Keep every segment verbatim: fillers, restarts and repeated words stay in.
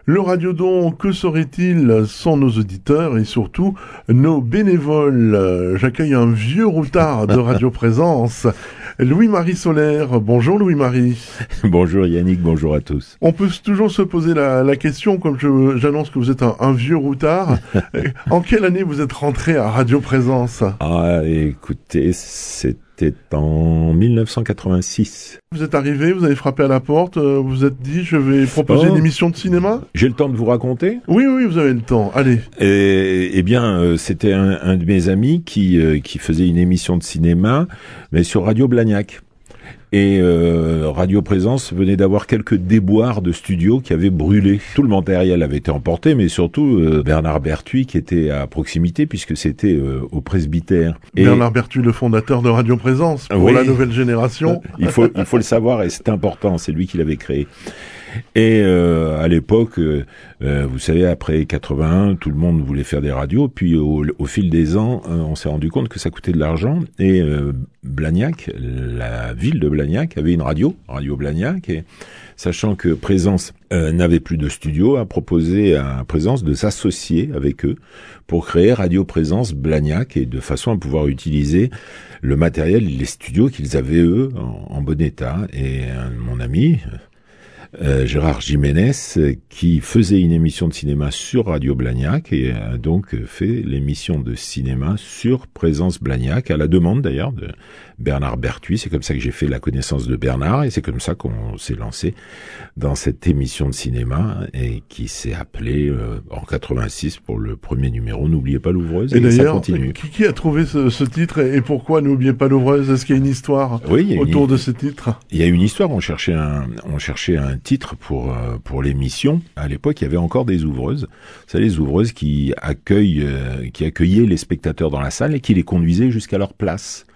Le Radiodon, que serait-il sans nos auditeurs et surtout nos bénévoles? J'accueille un vieux routard de Radio Présence, Louis-Marie Solaire. Bonjour Louis-Marie. Bonjour Yannick, bonjour à tous. On peut toujours se poser la, la question, comme je, j'annonce que vous êtes un, un vieux routard. En quelle année vous êtes rentré à Radio Présence? Ah, écoutez, c'était en mille neuf cent quatre-vingt-six. Vous êtes arrivé, vous avez frappé à la porte, vous vous êtes dit, je vais proposer oh, une émission de cinéma? J'ai le temps de vous raconter? Oui, oui, vous avez le temps, allez. Et, eh bien, euh, c'était un, un de mes amis qui, euh, qui faisait une émission de cinéma, mais sur Radio Blagnac. Et euh, Radio Présence venait d'avoir quelques déboires de studio qui avaient brûlé. Tout le matériel avait été emporté, mais surtout euh, Bernard Berthuis qui était à proximité puisque c'était euh, au presbytère. Et Bernard Berthuis, le fondateur de Radio Présence pour oui, la nouvelle génération. Il faut il faut le savoir et c'est important, c'est lui qui l'avait créé. Et euh, à l'époque, euh, vous savez, après quatre-vingt-un, tout le monde voulait faire des radios. Puis au, au fil des ans, euh, on s'est rendu compte que ça coûtait de l'argent. Et euh, Blagnac, la ville de Blagnac, avait une radio, Radio Blagnac. Et sachant que Présence euh, n'avait plus de studio, a proposé à Présence de s'associer avec eux pour créer Radio Présence Blagnac et de façon à pouvoir utiliser le matériel, les studios qu'ils avaient eux en, en bon état. Et euh, mon ami Euh, Gérard Jiménez, qui faisait une émission de cinéma sur Radio Blagnac et a donc fait l'émission de cinéma sur Présence Blagnac, à la demande d'ailleurs de Bernard Berthuis. C'est comme ça que j'ai fait la connaissance de Bernard et c'est comme ça qu'on s'est lancé dans cette émission de cinéma et qui s'est appelée euh, en quatre-vingt-six pour le premier numéro N'oubliez pas l'ouvreuse. Et, et d'ailleurs, ça continue. Qui, qui a trouvé ce, ce titre et pourquoi N'oubliez pas l'ouvreuse? Est-ce qu'il y a une histoire oui, a autour une... de ce titre? Il y a une histoire. On cherchait un, on cherchait un titre pour euh, pour l'émission. À l'époque, il y avait encore des ouvreuses. C'est les ouvreuses qui accueillent, euh, qui accueillaient les spectateurs dans la salle et qui les conduisaient jusqu'à leur place.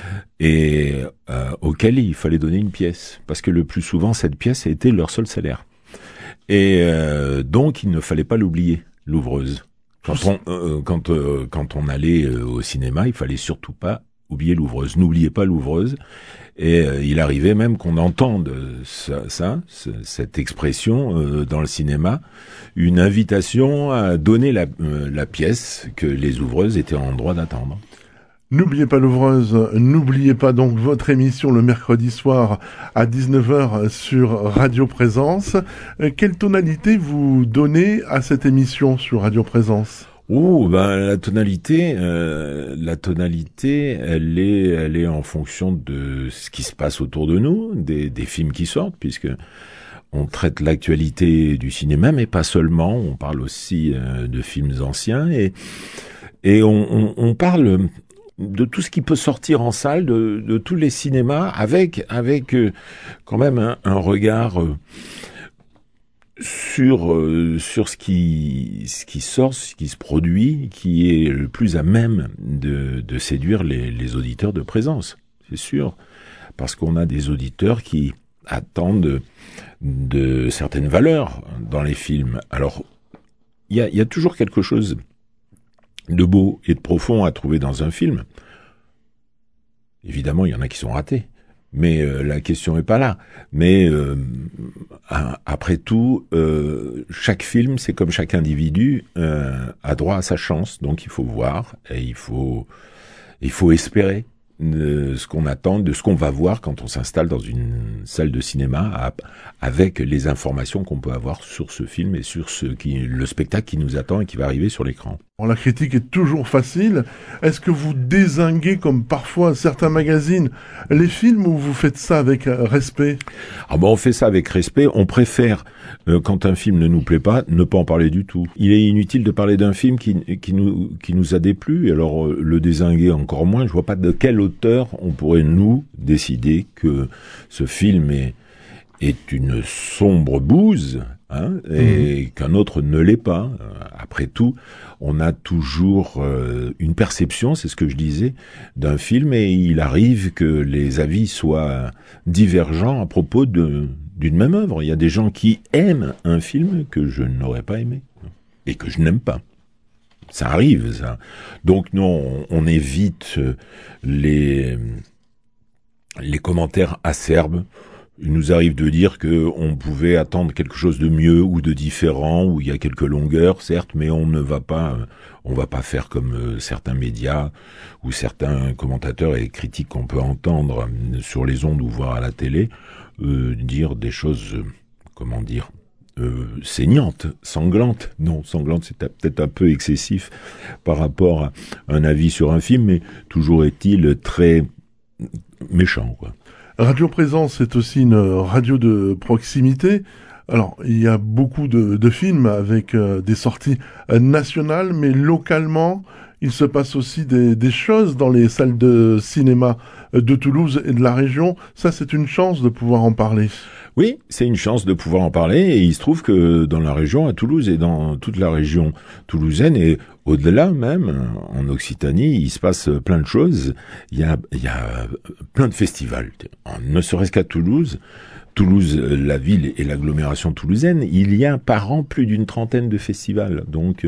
Et euh, auquel il fallait donner une pièce, parce que le plus souvent cette pièce a été leur seul salaire. Et euh, donc il ne fallait pas l'oublier, l'ouvreuse. Quand on euh, quand euh, quand on allait euh, au cinéma, il fallait surtout pas oublier l'ouvreuse. N'oubliez pas l'ouvreuse. Et euh, il arrivait même qu'on entende ça, ça ce, cette expression euh, dans le cinéma, une invitation à donner la, euh, la pièce que les ouvreuses étaient en droit d'attendre. N'oubliez pas l'ouvreuse, n'oubliez pas donc votre émission le mercredi soir à dix-neuf heures sur Radio Présence. Quelle tonalité vous donnez à cette émission sur Radio Présence ? Oh, ben la tonalité, euh, la tonalité, elle est, elle est en fonction de ce qui se passe autour de nous, des, des films qui sortent, puisque on traite l'actualité du cinéma, mais pas seulement. On parle aussi euh, de films anciens et et on, on, on parle de tout ce qui peut sortir en salle, de, de tous les cinémas, avec avec euh, quand même un, un regard euh, sur euh, sur ce qui ce qui sort, ce qui se produit, qui est le plus à même de de séduire les les auditeurs de Présence, c'est sûr, parce qu'on a des auditeurs qui attendent de, de certaines valeurs dans les films. Alors il y a il y a toujours quelque chose de beau et de profond à trouver dans un film. Évidemment, il y en a qui sont ratés, mais euh, la question est pas là. Mais euh, après tout, euh, chaque film, c'est comme chaque individu, euh, a droit à sa chance. Donc il faut voir et il faut il faut espérer de ce qu'on attend, de ce qu'on va voir quand on s'installe dans une salle de cinéma, à, avec les informations qu'on peut avoir sur ce film et sur ce qui, le spectacle qui nous attend et qui va arriver sur l'écran. Bon, la critique est toujours facile. Est-ce que vous dézinguez, comme parfois certains magazines, les films ou vous faites ça avec respect? Ah ben on fait ça avec respect. On préfère, euh, quand un film ne nous plaît pas, ne pas en parler du tout. Il est inutile de parler d'un film qui, qui nous qui nous a déplu. Alors euh, le dézinguer encore moins. Je vois pas de quel auteur on pourrait nous décider que ce film est est une sombre bouse, hein, et mmh. qu'un autre ne l'est pas. Après tout, on a toujours euh, une perception, c'est ce que je disais, d'un film, et il arrive que les avis soient divergents à propos de d'une même œuvre. Il y a des gens qui aiment un film que je n'aurais pas aimé, et que je n'aime pas. Ça arrive, ça. Donc non, on, on évite les les commentaires acerbes. il nous arrive de dire que on pouvait attendre quelque chose de mieux ou de différent, où il y a quelques longueurs, certes, mais on ne va pas, on va pas faire comme euh, certains médias ou certains commentateurs et critiques qu'on peut entendre sur les ondes ou voir à la télé, euh, dire des choses, euh, comment dire, euh, saignantes, sanglantes. Non, sanglante, c'est peut-être un peu excessif par rapport à un avis sur un film, mais toujours est-il très méchant, quoi. Radio Présence est aussi une radio de proximité. Alors, il y a beaucoup de, de films avec euh, des sorties euh, nationales, mais localement, il se passe aussi des, des choses dans les salles de cinéma euh, de Toulouse et de la région. Ça, c'est une chance de pouvoir en parler. Oui, c'est une chance de pouvoir en parler, et il se trouve que dans la région, à Toulouse et dans toute la région toulousaine, et au-delà même, en Occitanie, il se passe plein de choses. Il y a, il y a plein de festivals. Ne serait-ce qu'à Toulouse, Toulouse, la ville et l'agglomération toulousaine, il y a par an plus d'une trentaine de festivals. Donc,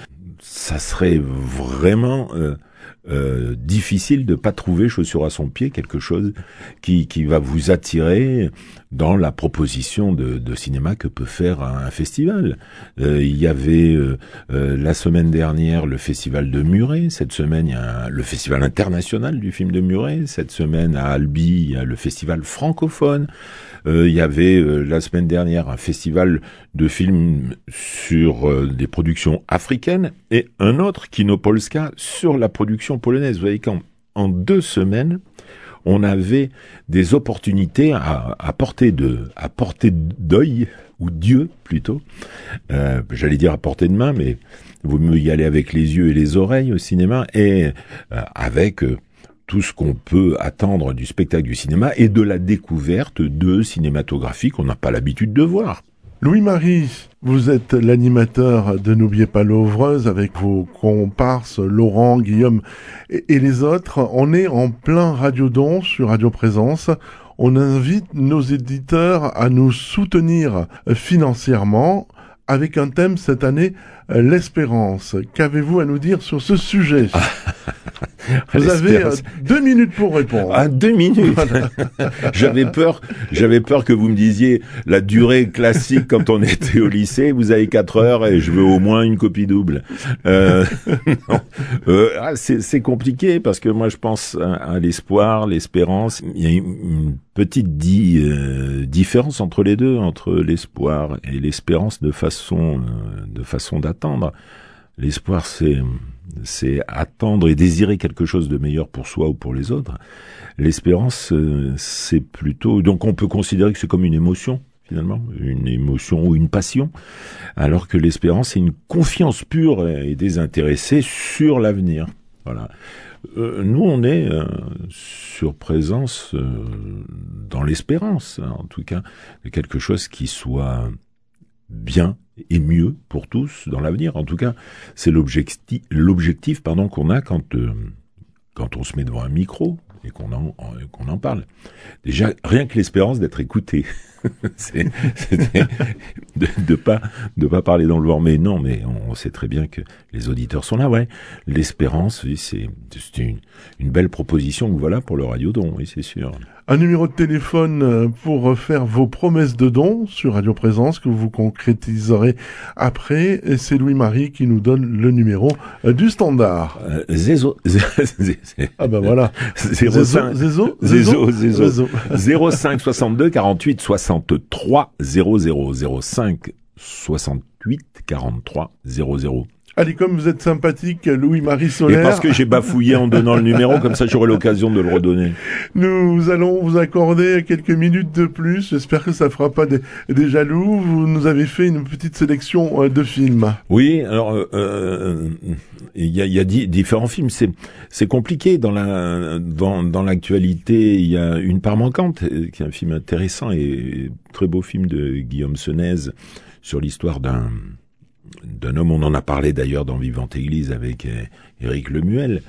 ça serait vraiment euh, euh, difficile de pas trouver chaussure à son pied, quelque chose qui, qui va vous attirer dans la proposition de, de cinéma que peut faire un, un festival. Euh, il y avait euh, euh, la semaine dernière le festival de Muret, cette semaine il y a un, le festival international du film de Muret, cette semaine à Albi il y a le festival francophone. Euh, il y avait euh, la semaine dernière un festival de films sur euh, des productions africaines et un autre, Kinopolska, sur la production polonaise. Vous voyez qu'en en deux semaines, on avait des opportunités à, à portée de, à portée d'œil, ou d'yeux plutôt. Euh, j'allais dire à portée de main, mais vous mieux y aller avec les yeux et les oreilles au cinéma, et euh, avec euh, tout ce qu'on peut attendre du spectacle du cinéma et de la découverte de cinématographie qu'on n'a pas l'habitude de voir. Louis-Marie, vous êtes l'animateur de N'oubliez pas l'ouvreuse avec vos comparses Laurent, Guillaume et, et les autres. On est en plein radiodon sur Radio Présence. On invite nos éditeurs à nous soutenir financièrement avec un thème cette année, l'espérance. Qu'avez-vous à nous dire sur ce sujet ? Vous avez euh, deux minutes pour répondre. Ah, deux minutes. J'avais peur, j'avais peur que vous me disiez la durée classique quand on était au lycée. Vous avez quatre heures et je veux au moins une copie double. Euh, non. Euh, ah, c'est, c'est compliqué parce que moi je pense à, à l'espoir, l'espérance. Il y a une, une petite di, euh, différence entre les deux, entre l'espoir et l'espérance de façon, euh, de façon d'attendre. L'espoir, c'est c'est attendre et désirer quelque chose de meilleur pour soi ou pour les autres. L'espérance, c'est plutôt... Donc on peut considérer que c'est comme une émotion, finalement, une émotion ou une passion, alors que l'espérance, c'est une confiance pure et désintéressée sur l'avenir. Voilà. Euh, nous, on est euh, sur Présence euh, dans l'espérance, hein, en tout cas, de quelque chose qui soit bien et mieux pour tous dans l'avenir. En tout cas, c'est l'objectif, l'objectif pardon, qu'on a quand, euh, quand on se met devant un micro et qu'on en, qu'on en parle. Déjà, rien que l'espérance d'être écouté. c'est, c'est de, de pas de pas parler dans le vent, mais non, mais on sait très bien que les auditeurs sont là, ouais. L'espérance, oui, c'est, c'est une, une belle proposition, voilà, pour le radiodon, oui, c'est sûr. Un numéro de téléphone pour faire vos promesses de dons sur Radio Présence que vous concrétiserez après. Et c'est Louis-Marie qui nous donne le numéro du standard. Euh, Zézo. Ah ben voilà. zéro cinq Zézo. Zézo. Zézo. zéro cinq soixante-deux quarante-huit soixante-trois zéro zéro. zéro cinq soixante-huit quarante-trois zéro zéro. Allez, comme vous êtes sympathique, Louis-Marie Solaire. Et parce que j'ai bafouillé en donnant le numéro, comme ça j'aurai l'occasion de le redonner. Nous allons vous accorder quelques minutes de plus. J'espère que ça fera pas des, des jaloux. Vous nous avez fait une petite sélection de films. Oui, alors euh, il y a, il y a di- différents films. C'est c'est compliqué dans la dans dans l'actualité. Il y a Une part manquante, qui est un film intéressant et très beau film de Guillaume Senez sur l'histoire d'un d'un homme, on en a parlé d'ailleurs dans Vivante Église avec euh, Éric Lemuel,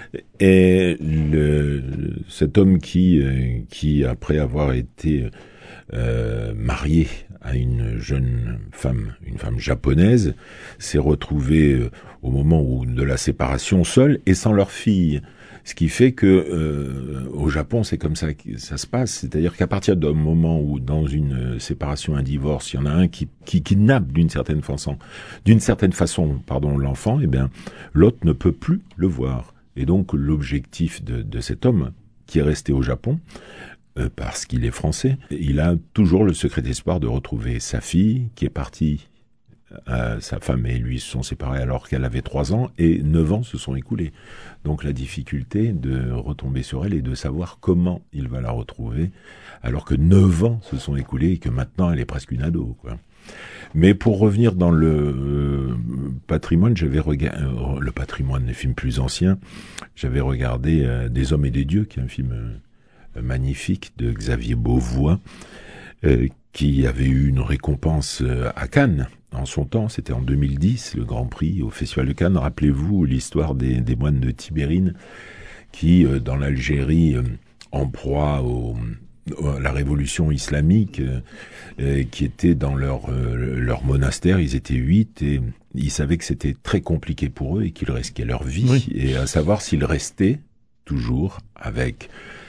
et le, cet homme qui, euh, qui après avoir été euh, marié à une jeune femme, une femme japonaise, s'est retrouvé euh, au moment où de la séparation seul et sans leur fille. Ce qui fait que euh, au Japon, c'est comme ça que ça se passe. C'est-à-dire qu'à partir d'un moment où, dans une séparation, un divorce, il y en a un qui, qui kidnappe d'une certaine façon, d'une certaine façon, pardon, l'enfant, eh bien, l'autre ne peut plus le voir. Et donc, l'objectif de, de cet homme qui est resté au Japon, euh, parce qu'il est français, il a toujours le secret d'espoir de retrouver sa fille qui est partie. Euh, sa femme et lui se sont séparés alors qu'elle avait trois ans et neuf ans se sont écoulés. Donc la difficulté de retomber sur elle et de savoir comment il va la retrouver alors que neuf ans se sont écoulés et que maintenant elle est presque une ado, quoi. Mais pour revenir dans le euh, patrimoine, j'avais regardé euh, le patrimoine, les films plus anciens, j'avais regardé euh, Des hommes et des dieux, qui est un film euh, magnifique de Xavier Beauvois, euh, qui avait eu une récompense euh, à Cannes. En son temps, c'était en deux mille dix, le Grand Prix au Festival de Cannes. Rappelez-vous l'histoire des, des moines de Tibérine qui, euh, dans l'Algérie, euh, en proie au, à la révolution islamique, euh, qui étaient dans leur, euh, leur monastère, ils étaient huit, et ils savaient que c'était très compliqué pour eux et qu'ils risquaient leur vie, oui. Et à savoir s'ils restaient toujours avec,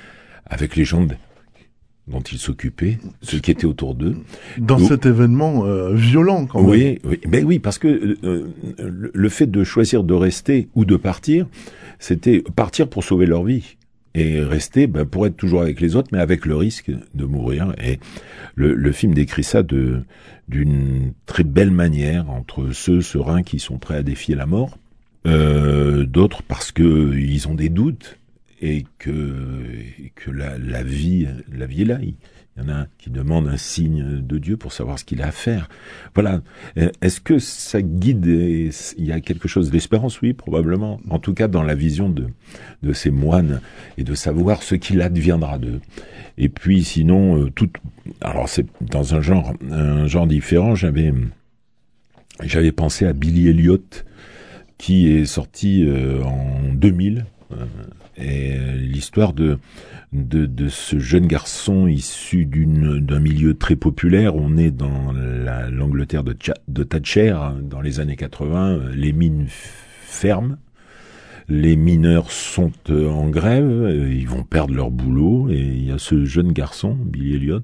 avec les gens dont ils s'occupaient, ceux qui étaient autour d'eux. Dans Donc, cet événement euh, violent, quand même. Oui, oui, ben oui, parce que euh, le fait de choisir de rester ou de partir, c'était partir pour sauver leur vie. Et rester, ben, pour être toujours avec les autres, mais avec le risque de mourir. Et le, le film décrit ça de, d'une très belle manière, entre ceux sereins qui sont prêts à défier la mort, euh, d'autres parce que ils ont des doutes, et que, et que la, la vie, la vie est là. Il y en a un qui demande un signe de Dieu pour savoir ce qu'il a à faire. Voilà. Est-ce que ça guide, et il y a quelque chose d'espérance? Oui, probablement. En tout cas, dans la vision de, de ces moines, et de savoir ce qu'il adviendra d'eux. Et puis, sinon, euh, tout, alors c'est dans un genre, un genre différent, j'avais, j'avais pensé à Billy Elliot, qui est sorti euh, en deux mille, euh, et l'histoire de, de de ce jeune garçon issu d'une d'un milieu très populaire. On est dans la, l'Angleterre de, de Thatcher dans les années quatre-vingts. Les mines ferment, les mineurs sont en grève, ils vont perdre leur boulot, et il y a ce jeune garçon, Billy Elliot,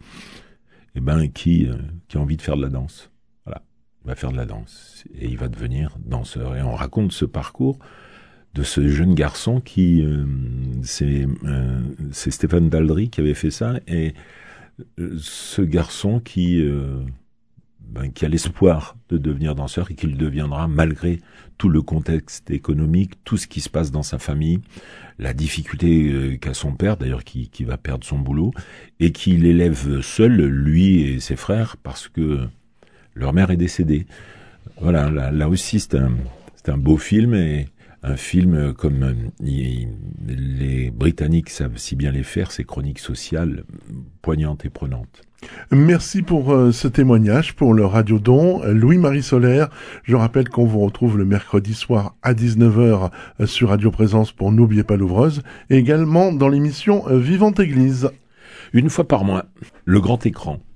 eh ben qui qui a envie de faire de la danse. Voilà, il va faire de la danse et il va devenir danseur. Et on raconte ce parcours de ce jeune garçon qui, euh, c'est, euh, c'est Stéphane Daldry qui avait fait ça, et euh, ce garçon qui, euh, ben, qui a l'espoir de devenir danseur et qui le deviendra malgré tout le contexte économique, tout ce qui se passe dans sa famille, la difficulté euh, qu'a son père, d'ailleurs qui, qui va perdre son boulot, et qui l'élève seul, lui et ses frères, parce que leur mère est décédée. Voilà, là, là aussi c'est un, c'est un beau film, et un film comme euh, y, les Britanniques savent si bien les faire, ces chroniques sociales poignantes et prenantes. Merci pour euh, ce témoignage, pour le Radio Don. Louis-Marie Solaire, je rappelle qu'on vous retrouve le mercredi soir à dix-neuf heures euh, sur Radio Présence pour N'oubliez pas l'ouvreuse, et également dans l'émission euh, Vivante Église. Une fois par mois, le grand écran.